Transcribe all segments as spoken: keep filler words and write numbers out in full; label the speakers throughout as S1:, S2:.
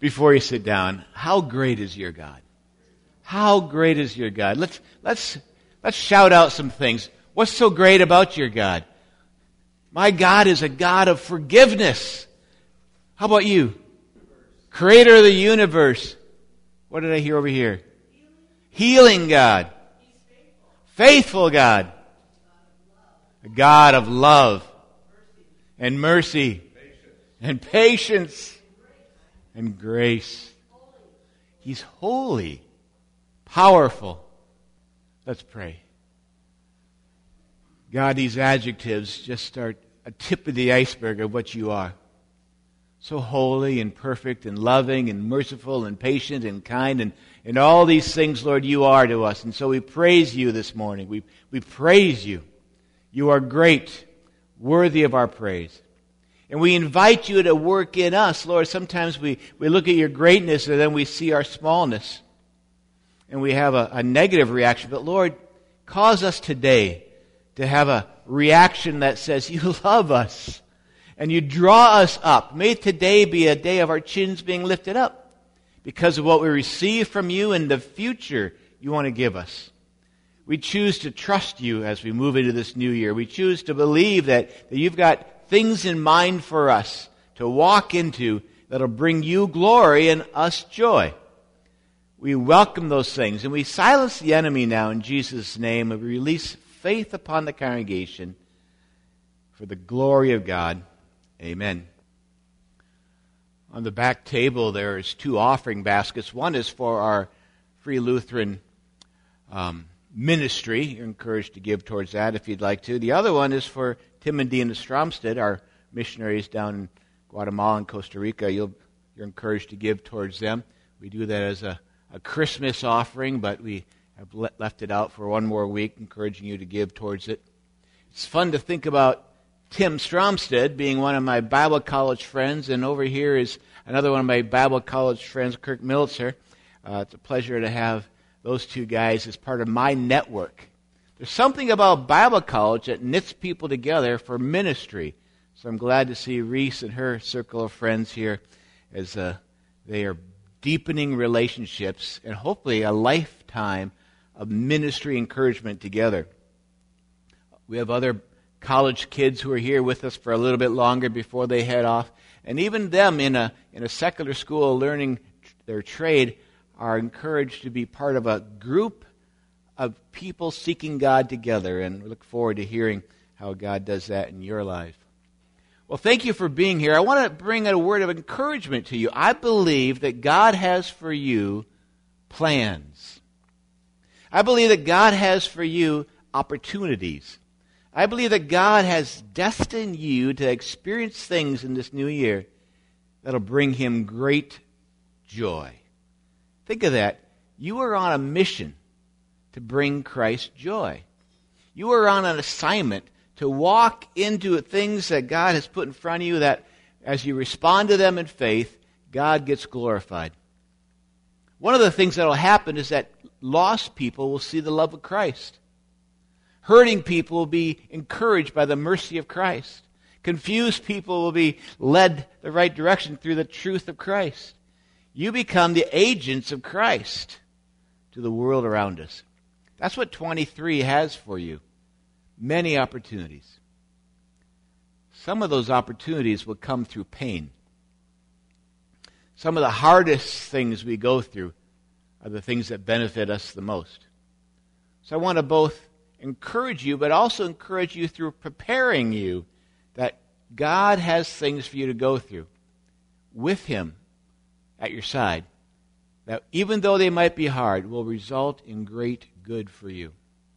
S1: before you sit down, how great is your God? How great is your God? Let's let's let's shout out some things. What's so great about your God? My God is a God of forgiveness. How about you? Creator of the universe. What did I hear over here? Healing God. Faithful God. A God of love and mercy and patience and grace. He's holy, powerful. Let's pray. God, these adjectives just are a tip of the iceberg of what you are. So holy and perfect and loving and merciful and patient and kind and, and all these things, Lord, you are to us. And so we praise you this morning. We, we praise you. You are great, worthy of our praise. And we invite you to work in us, Lord. Sometimes we, we look at your greatness and then we see our smallness. And we have a, a negative reaction. But Lord, cause us today to have a reaction that says, you love us. And you draw us up. May today be a day of our chins being lifted up because of what we receive from you and the future you want to give us. We choose to trust you as we move into this new year. We choose to believe that, that you've got things in mind for us to walk into that'll bring you glory and us joy. We welcome those things and we silence the enemy now in Jesus' name and we release faith upon the congregation for the glory of God. Amen. On the back table there is two offering baskets. One is for our Free Lutheran um, ministry. You're encouraged to give towards that if you'd like to. The other one is for Tim and Dina Stromstead, our missionaries down in Guatemala and Costa Rica. You'll, you're encouraged to give towards them. We do that as a, a Christmas offering, but we have le- left it out for one more week, encouraging you to give towards it. It's fun to think about Tim Stromstead being one of my Bible college friends, and over here is another one of my Bible college friends, Kirk Militzer. Uh, it's a pleasure to have those two guys as part of my network. There's something about Bible college that knits people together for ministry. So I'm glad to see Reese and her circle of friends here as uh, they are deepening relationships and hopefully a lifetime of ministry encouragement together. We have other college kids who are here with us for a little bit longer before they head off. And even them in a in a secular school learning their trade are encouraged to be part of a group of people seeking God together. And we look forward to hearing how God does that in your life. Well, thank you for being here. I want to bring a word of encouragement to you. I believe that God has for you plans. I believe that God has for you opportunities. I believe that God has destined you to experience things in this new year that'll bring Him great joy. Think of that. You are on a mission to bring Christ joy. You are on an assignment to walk into things that God has put in front of you that as you respond to them in faith, God gets glorified. One of the things that will happen is that lost people will see the love of Christ. Hurting people will be encouraged by the mercy of Christ. Confused people will be led the right direction through the truth of Christ. You become the agents of Christ to the world around us. That's what twenty-three has for you. Many opportunities. Some of those opportunities will come through pain. Some of the hardest things we go through are the things that benefit us the most. So I want to both encourage you, but also encourage you through preparing you that God has things for you to go through with Him at your side, that even though they might be hard, will result in great good for you.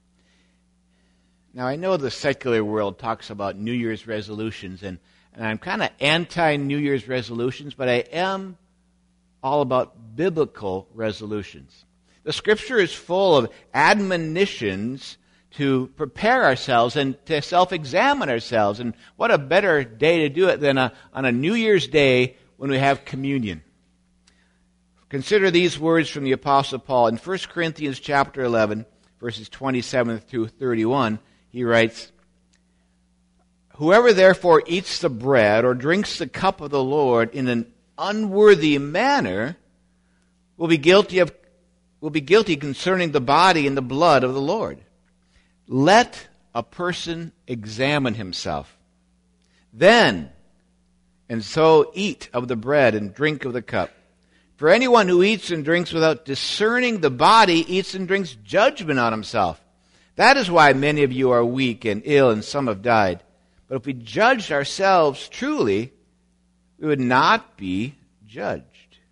S1: Now, I know the secular world talks about New Year's resolutions, and, and I'm kind of anti-New Year's resolutions, but I am all about biblical resolutions. The Scripture is full of admonitions to prepare ourselves and to self-examine ourselves. And what a better day to do it than a, on a New Year's Day when we have communion. Consider these words from the Apostle Paul. In First Corinthians chapter eleven, verses twenty-seven through thirty-one, he writes, "Whoever therefore eats the bread or drinks the cup of the Lord in an unworthy manner will be guilty of will be guilty concerning the body and the blood of the Lord. Let a person examine himself. Then, and so eat of the bread and drink of the cup. For anyone who eats and drinks without discerning the body eats and drinks judgment on himself. That is why many of you are weak and ill, and some have died. But if we judged ourselves truly, we would not be judged.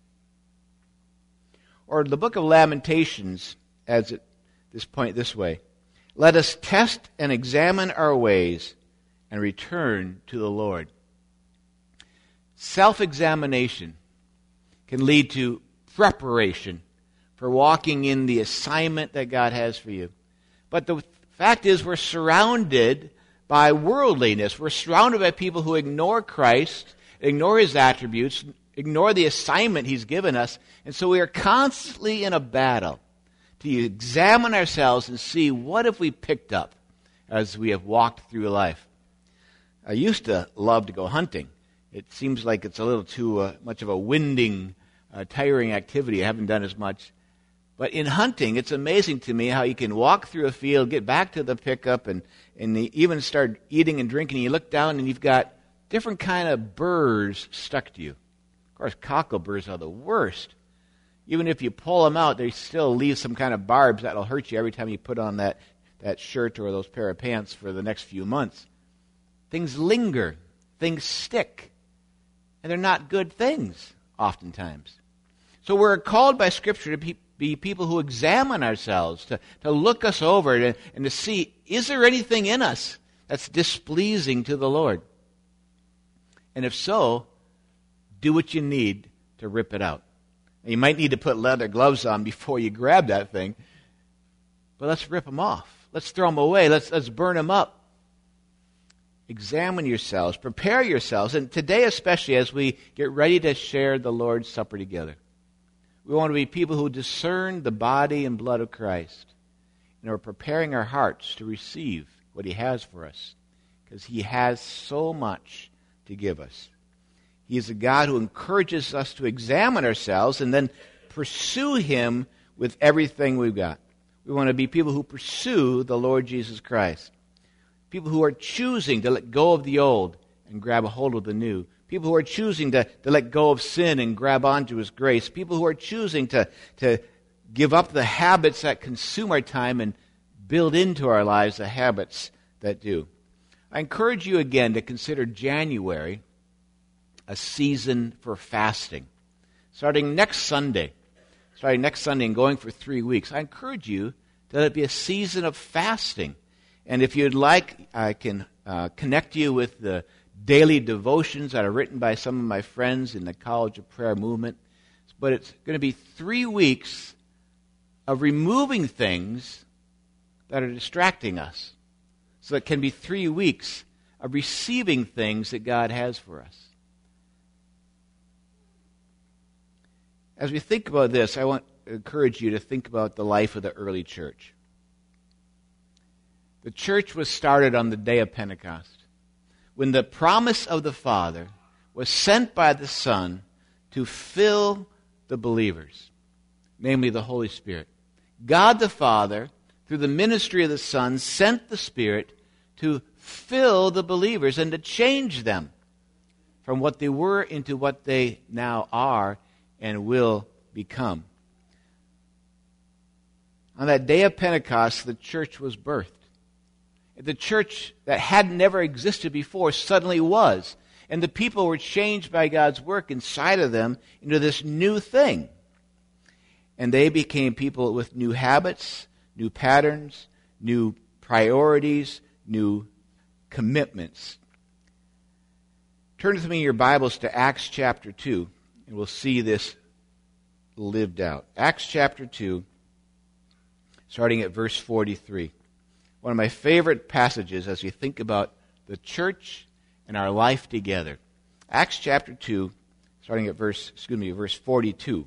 S1: Or the book of Lamentations adds at this point this way: let us test and examine our ways and return to the Lord. Self-examination can lead to preparation for walking in the assignment that God has for you. But the fact is, we're surrounded by worldliness. We're surrounded by people who ignore Christ, ignore His attributes, ignore the assignment He's given us. And so we are constantly in a battle to examine ourselves and see what have we picked up as we have walked through life. I used to love to go hunting. It seems like it's a little too uh, much of a winding, uh, tiring activity. I haven't done as much. But in hunting, it's amazing to me how you can walk through a field, get back to the pickup, and, and even start eating and drinking. You look down and you've got different kind of burrs stuck to you. Of course, cockleburs are the worst. Even if you pull them out, they still leave some kind of barbs that will hurt you every time you put on that, that shirt or those pair of pants for the next few months. Things linger. Things stick. And they're not good things, oftentimes. So we're called by Scripture to be, be people who examine ourselves, to, to look us over to, and to see, is there anything in us that's displeasing to the Lord? And if so, do what you need to rip it out. Now, you might need to put leather gloves on before you grab that thing, but let's rip them off. Let's throw them away. Let's, let's burn them up. Examine yourselves, prepare yourselves, and today especially as we get ready to share the Lord's Supper together, we want to be people who discern the body and blood of Christ and are preparing our hearts to receive what He has for us, because He has so much to give us. He is a God who encourages us to examine ourselves and then pursue Him with everything we've got. We want to be people who pursue the Lord Jesus Christ. People who are choosing to let go of the old and grab a hold of the new. People who are choosing to, to let go of sin and grab onto His grace. People who are choosing to, to give up the habits that consume our time and build into our lives the habits that do. I encourage you again to consider January a season for fasting. Starting next Sunday, starting next Sunday and going for three weeks, I encourage you to let it be a season of fasting. And if you'd like, I can uh, connect you with the daily devotions that are written by some of my friends in the College of Prayer movement. But it's going to be three weeks of removing things that are distracting us. So it can be three weeks of receiving things that God has for us. As we think about this, I want to encourage you to think about the life of the early church. The church was started on the day of Pentecost, when the promise of the Father was sent by the Son to fill the believers, namely the Holy Spirit. God the Father, through the ministry of the Son, sent the Spirit to fill the believers and to change them from what they were into what they now are and will become. On that day of Pentecost, the church was birthed. The church that had never existed before suddenly was. And the people were changed by God's work inside of them into this new thing. And they became people with new habits, new patterns, new priorities, new commitments. Turn with me in your Bibles to Acts chapter two, and we'll see this lived out. Acts chapter two, starting at verse forty-three. One of my favorite passages as we think about the church and our life together. Acts chapter two, starting at verse, excuse me, verse forty-two.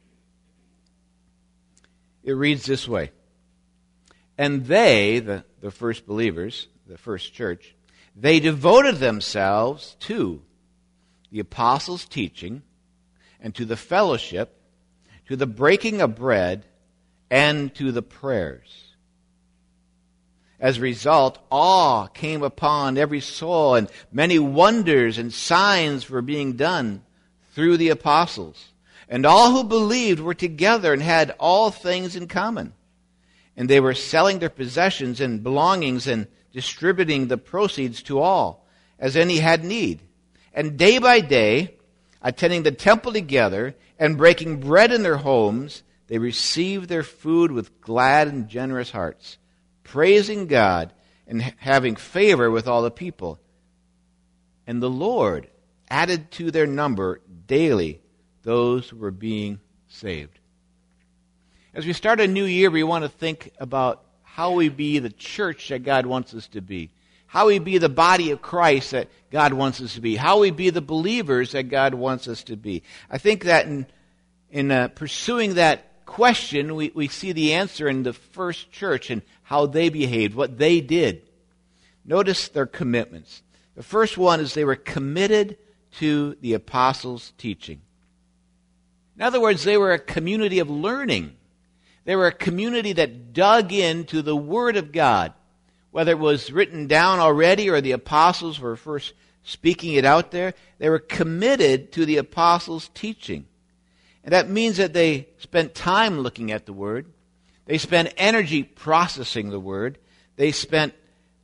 S1: It reads this way. And they, the, the first believers, the first church, they devoted themselves to the apostles' teaching, and to the fellowship, to the breaking of bread, and to the prayers. As a result, awe came upon every soul, and many wonders and signs were being done through the apostles. And all who believed were together and had all things in common. And they were selling their possessions and belongings and distributing the proceeds to all, as any had need. And day by day, attending the temple together and breaking bread in their homes, they received their food with glad and generous hearts, praising God and having favor with all the people. And the Lord added to their number daily those who were being saved. As we start a new year, we want to think about how we be the church that God wants us to be, how we be the body of Christ that God wants us to be, how we be the believers that God wants us to be. I think that in, in uh, pursuing that question, we, we see the answer in the first church and how they behaved, what they did. Notice their commitments. The first one is they were committed to the apostles' teaching. In other words, they were a community of learning. They were a community that dug into the Word of God, whether it was written down already or the apostles were first speaking it out there. They were committed to the apostles' teaching. And that means that they spent time looking at the Word. They spent energy processing the Word. They spent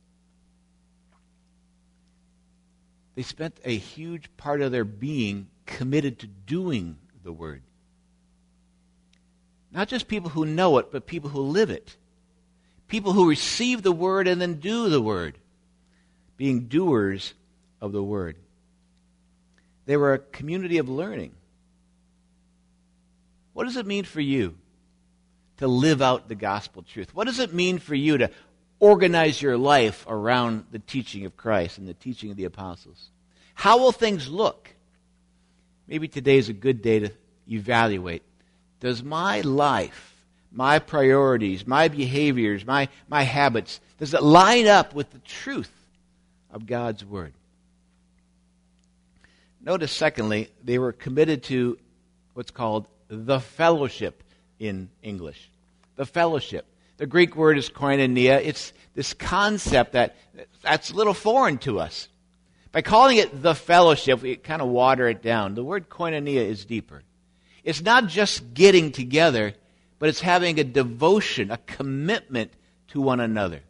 S1: they spent a huge part of their being committed to doing the Word. Not just people who know it, but people who live it. People who receive the Word and then do the Word. Being doers of the Word. They were a community of learning. What does it mean for you to live out the gospel truth? What does it mean for you to organize your life around the teaching of Christ and the teaching of the apostles? How will things look? Maybe today is a good day to evaluate. Does my life, my priorities, my behaviors, my, my habits, does it line up with the truth of God's Word? Notice, secondly, they were committed to what's called the fellowship in English. The fellowship. The Greek word is koinonia. It's this concept that that's a little foreign to us. By calling it the fellowship, we kind of water it down. The word koinonia is deeper. It's not just getting together, but it's having a devotion, a commitment to one another.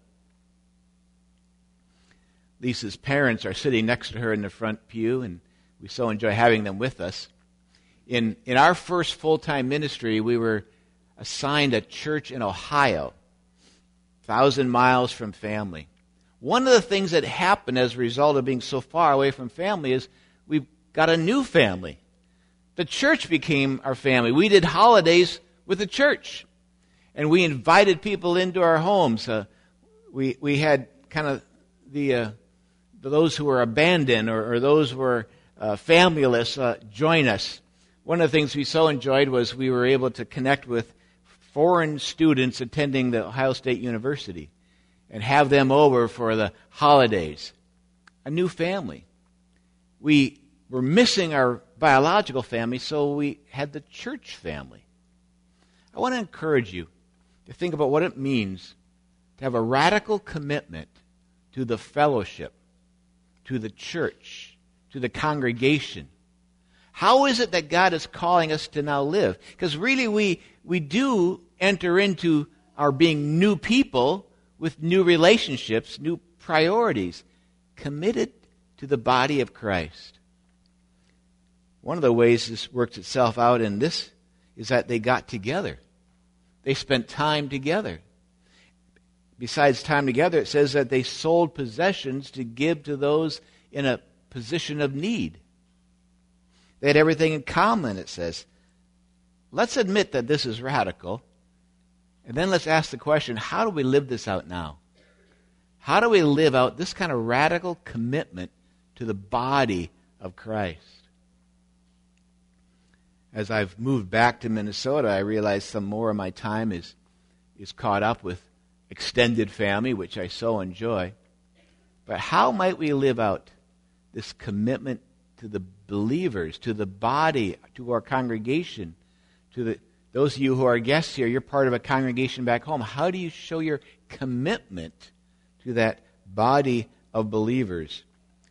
S1: Lisa's parents are sitting next to her in the front pew, and we so enjoy having them with us. In, in our first full-time ministry, we were assigned a church in Ohio, a thousand miles from family. One of the things that happened as a result of being so far away from family is we've got a new family. The church became our family. We did holidays with the church, and we invited people into our homes. Uh, we we had kind of the uh, those who were abandoned or, or those who were uh, familyless uh, join us. One of the things we so enjoyed was we were able to connect with foreign students attending the Ohio State University and have them over for the holidays. A new family. We were missing our biological family, so we had the church family. I want to encourage you to think about what it means to have a radical commitment to the fellowship, to the church, to the congregation. How is it that God is calling us to now live? Because really we, we do enter into our being new people with new relationships, new priorities, committed to the body of Christ. One of the ways this works itself out in this is that they got together. They spent time together. Besides time together, it says that they sold possessions to give to those in a position of need. They had everything in common, it says. Let's admit that this is radical. And then let's ask the question, how do we live this out now? How do we live out this kind of radical commitment to the body of Christ? As I've moved back to Minnesota, I realize some more of my time is, is caught up with extended family, which I so enjoy. But how might we live out this commitment to the believers, to the body, to our congregation, to the those of you who are guests here, you're part of a congregation back home. How do you show your commitment to that body of believers?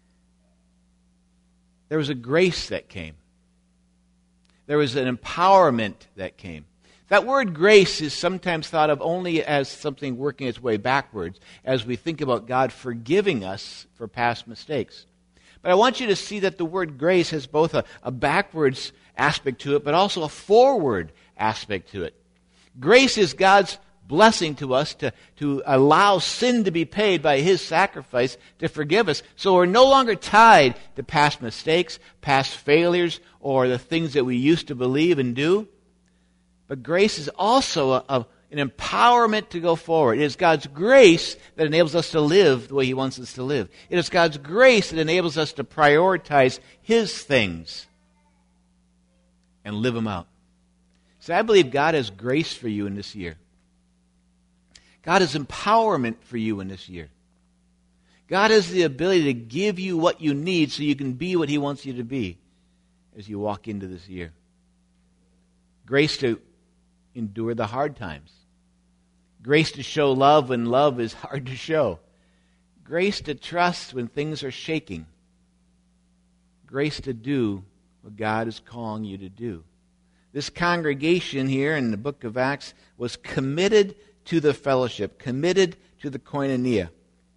S1: There was a grace that came. There was an empowerment that came. That word grace is sometimes thought of only as something working its way backwards as we think about God forgiving us for past mistakes. But I want you to see that the word grace has both a, a backwards aspect to it, but also a forward aspect to it. Grace is God's blessing to us to, to allow sin to be paid by His sacrifice to forgive us. So we're no longer tied to past mistakes, past failures, or the things that we used to believe and do. But grace is also a, a, an empowerment to go forward. It is God's grace that enables us to live the way He wants us to live. It is God's grace that enables us to prioritize His things and live them out. So I believe God has grace for you in this year. God has empowerment for you in this year. God has the ability to give you what you need so you can be what He wants you to be as you walk into this year. Grace to endure the hard times. Grace to show love when love is hard to show. Grace to trust when things are shaking. Grace to do what God is calling you to do. This congregation here in the book of Acts was committed to the fellowship, committed to the koinonia.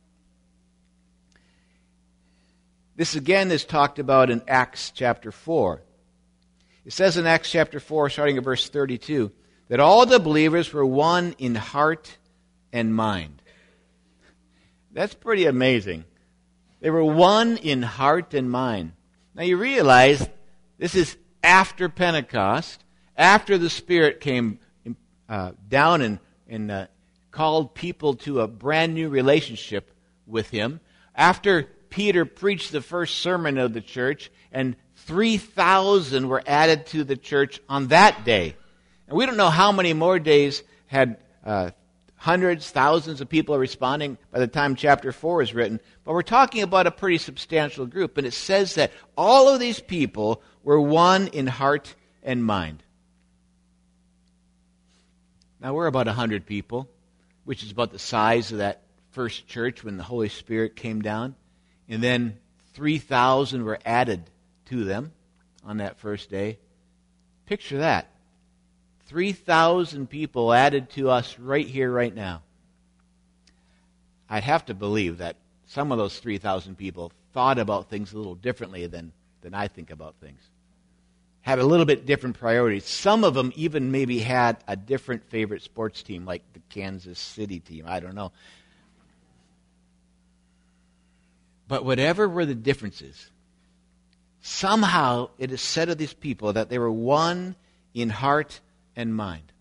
S1: This again is talked about in Acts chapter four. It says in Acts chapter four, starting at verse thirty-two, that all the believers were one in heart and mind. That's pretty amazing. They were one in heart and mind. Now you realize this is after Pentecost, after the Spirit came uh, down and, and uh, called people to a brand new relationship with Him, after Peter preached the first sermon of the church, and three thousand were added to the church on that day. And we don't know how many more days had uh, hundreds, thousands of people responding by the time chapter four is written. But we're talking about a pretty substantial group. And it says that all of these people were one in heart and mind. Now we're about one hundred people, which is about the size of that first church when the Holy Spirit came down. And then three thousand were added to them on that first day. Picture that. three thousand people added to us right here, right now. I'd have to believe that some of those three thousand people thought about things a little differently than, than I think about things. Had a little bit different priorities. Some of them even maybe had a different favorite sports team, like the Kansas City team. I don't know. But whatever were the differences, somehow it is said of these people that they were one in heart and mind.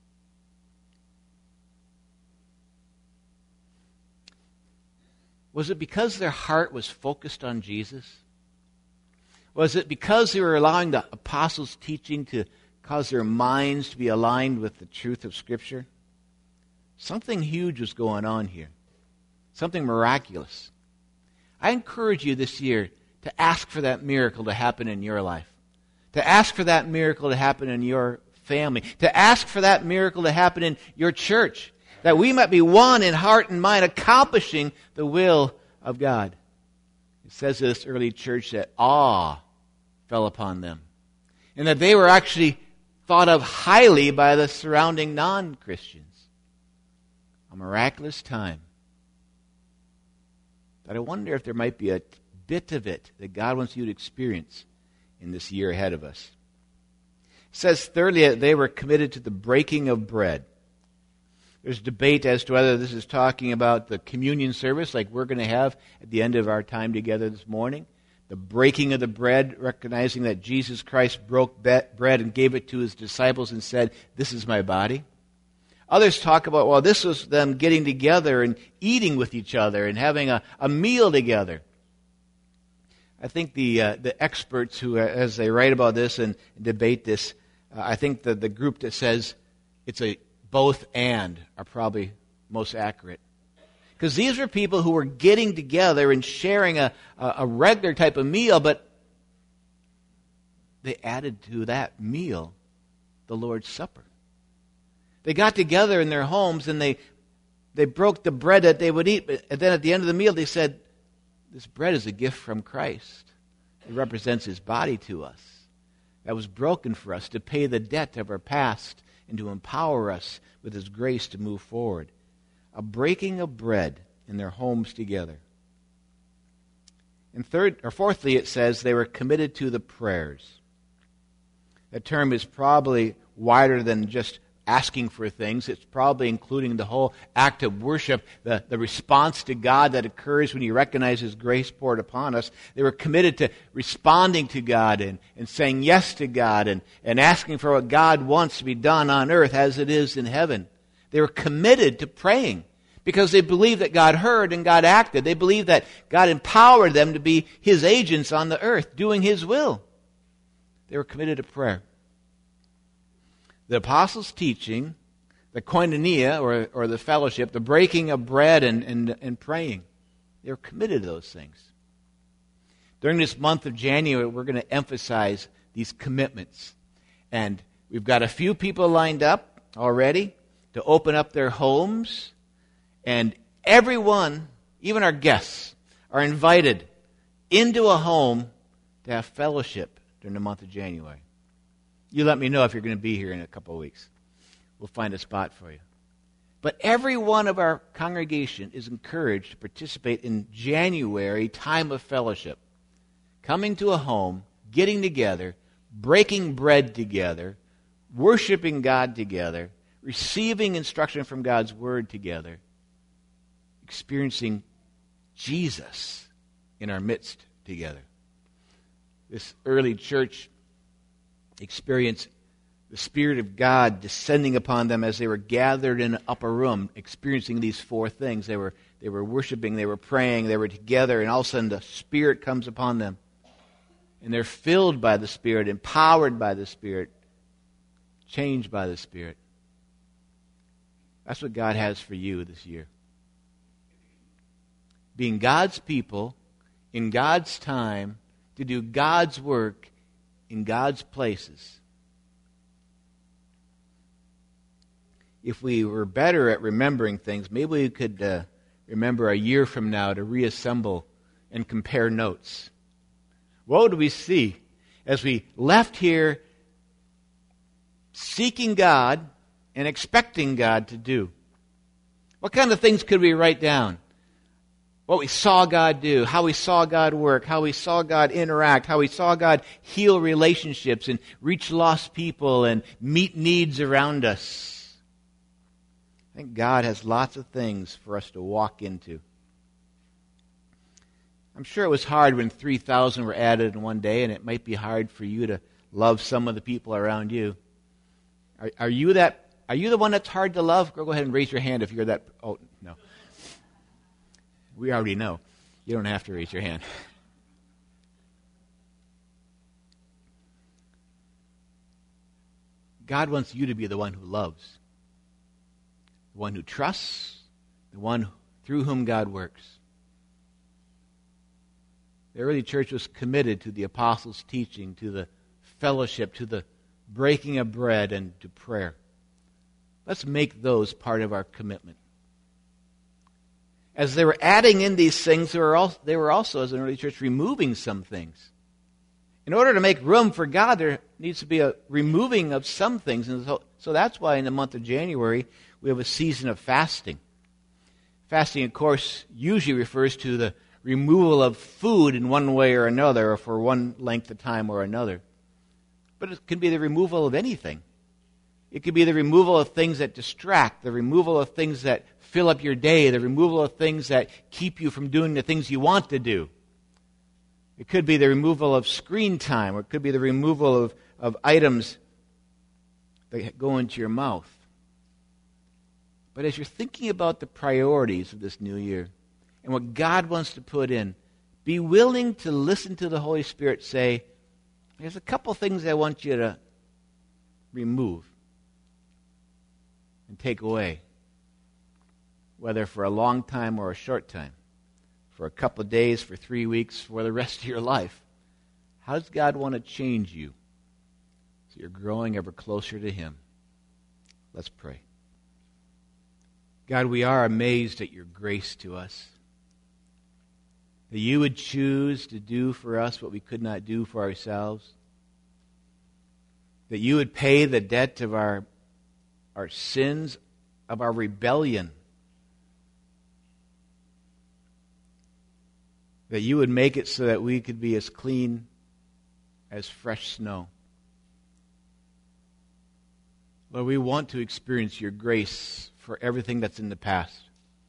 S1: Was it because their heart was focused on Jesus? Was it because they were allowing the apostles' teaching to cause their minds to be aligned with the truth of Scripture? Something huge was going on here. Something miraculous. I encourage you this year to ask for that miracle to happen in your life. To ask for that miracle to happen in your family. To ask for that miracle to happen in your church. That we might be one in heart and mind, accomplishing the will of God. It says of this early church that awe fell upon them. And that they were actually thought of highly by the surrounding non-Christians. A miraculous time. But I wonder if there might be a bit of it that God wants you to experience in this year ahead of us. It says, thirdly, that they were committed to the breaking of bread. There's debate as to whether this is talking about the communion service like we're going to have at the end of our time together this morning. The breaking of the bread, recognizing that Jesus Christ broke bread and gave it to His disciples and said, "This is my body." Others talk about, well, this was them getting together and eating with each other and having a, a meal together. I think the uh, the experts who, as they write about this and debate this, uh, I think the, the group that says it's a both and are probably most accurate. Because these were people who were getting together and sharing a, a, a regular type of meal, but they added to that meal the Lord's Supper. They got together in their homes and they they broke the bread that they would eat. And then at the end of the meal they said, this bread is a gift from Christ. It represents his body to us. That was broken for us to pay the debt of our past and to empower us with his grace to move forward. A breaking of bread in their homes together. And third or fourthly, it says they were committed to the prayers. That term is probably wider than just asking for things. It's probably including the whole act of worship, the, the response to God that occurs when you recognize his grace poured upon us. They were committed to responding to God and, and saying yes to God and, and asking for what God wants to be done on earth as it is in heaven. They were committed to praying because they believed that God heard and God acted. They believed that God empowered them to be his agents on the earth, doing his will. They were committed to prayer. The apostles' teaching, the koinonia, or, or the fellowship, the breaking of bread and, and, and praying, they were committed to those things. During this month of January, we're going to emphasize these commitments. And we've got a few people lined up already to open up their homes. And everyone, even our guests, are invited into a home to have fellowship during the month of January. You let me know if you're going to be here in a couple of weeks. We'll find a spot for you. But every one of our congregation is encouraged to participate in January time of fellowship. Coming to a home, getting together, breaking bread together, worshiping God together, receiving instruction from God's Word together, experiencing Jesus in our midst together. This early church experienced the Spirit of God descending upon them as they were gathered in an upper room, experiencing these four things. They were they were worshiping, they were praying, they were together, and all of a sudden the Spirit comes upon them. And they're filled by the Spirit, empowered by the Spirit, changed by the Spirit. That's what God has for you this year. Being God's people, in God's time, to do God's work in God's places. If we were better at remembering things, maybe we could uh, remember a year from now to reassemble and compare notes. What would we see as we left here seeking God and expecting God to do? What kind of things could we write down? What we saw God do, how we saw God work, how we saw God interact, how we saw God heal relationships and reach lost people and meet needs around us. I think God has lots of things for us to walk into. I'm sure it was hard when three thousand were added in one day, and it might be hard for you to love some of the people around you. Are, are you that? Are you the one that's hard to love? Go ahead and raise your hand if you're that. Oh, no. We already know. You don't have to raise your hand. God wants you to be the one who loves, the one who trusts, the one through whom God works. The early church was committed to the apostles' teaching, to the fellowship, to the breaking of bread, and to prayer. Let's make those part of our commitment. As they were adding in these things, they were also, they were also, as an early church, removing some things. In order to make room for God, there needs to be a removing of some things. And so, so that's why in the month of January, we have a season of fasting. Fasting, of course, usually refers to the removal of food in one way or another, or for one length of time or another. But it can be the removal of anything. It could be the removal of things that distract, the removal of things that fill up your day, the removal of things that keep you from doing the things you want to do. It could be the removal of screen time, or it could be the removal of, of items that go into your mouth. But as you're thinking about the priorities of this new year and what God wants to put in, be willing to listen to the Holy Spirit say, there's a couple things I want you to remove and take away, whether for a long time or a short time, for a couple of days, for three weeks, for the rest of your life. How does God want to change you So you're growing ever closer to Him. Let's pray. God, we are amazed at your grace to us. That you would choose to do for us what we could not do for ourselves. That you would pay the debt of our, our sins, of our rebellion. That you would make it so that we could be as clean as fresh snow. Lord, we want to experience your grace for everything that's in the past.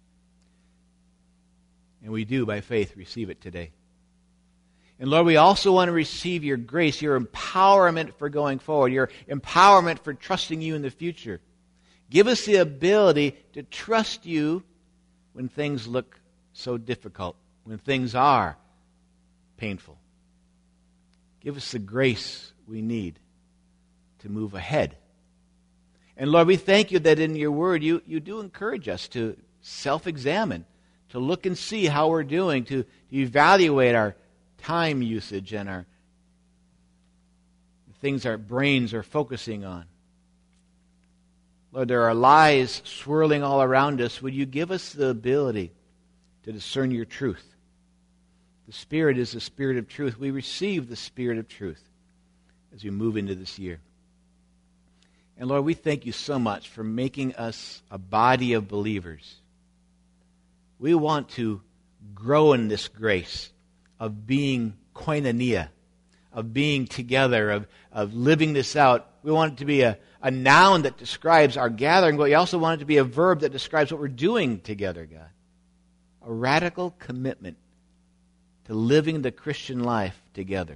S1: And we do, by faith, receive it today. And Lord, we also want to receive your grace, your empowerment for going forward, your empowerment for trusting you in the future. Give us the ability to trust you when things look so difficult, when things are painful. Give us the grace we need to move ahead. And Lord, we thank you that in your word you, you do encourage us to self-examine, to look and see how we're doing, to, to evaluate our time usage and our the things our brains are focusing on. Lord, there are lies swirling all around us. Would you give us the ability to discern your truth? The Spirit is the Spirit of truth. We receive the Spirit of truth as we move into this year. And Lord, we thank you so much for making us a body of believers. We want to grow in this grace of being koinonia, of being together, of, of living this out. We want it to be a, a noun that describes our gathering, but we also want it to be a verb that describes what we're doing together, God. A radical commitment to living the Christian life together.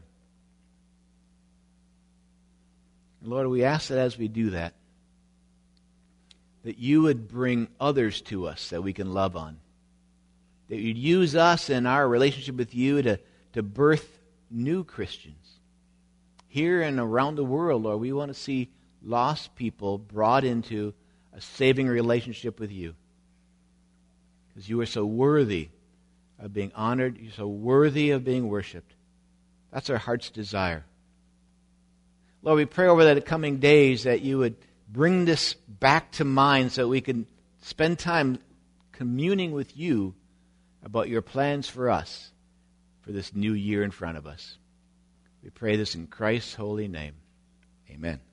S1: And Lord, we ask that as we do that, that you would bring others to us that we can love on. That you'd use us in our relationship with you to, to birth new Christians. Here and around the world, Lord, we want to see lost people brought into a saving relationship with you. Because you are so worthy of being honored. You're so worthy of being worshipped. That's our heart's desire. Lord, we pray over the coming days that you would bring this back to mind so that we can spend time communing with you about your plans for us for this new year in front of us. We pray this in Christ's holy name. Amen.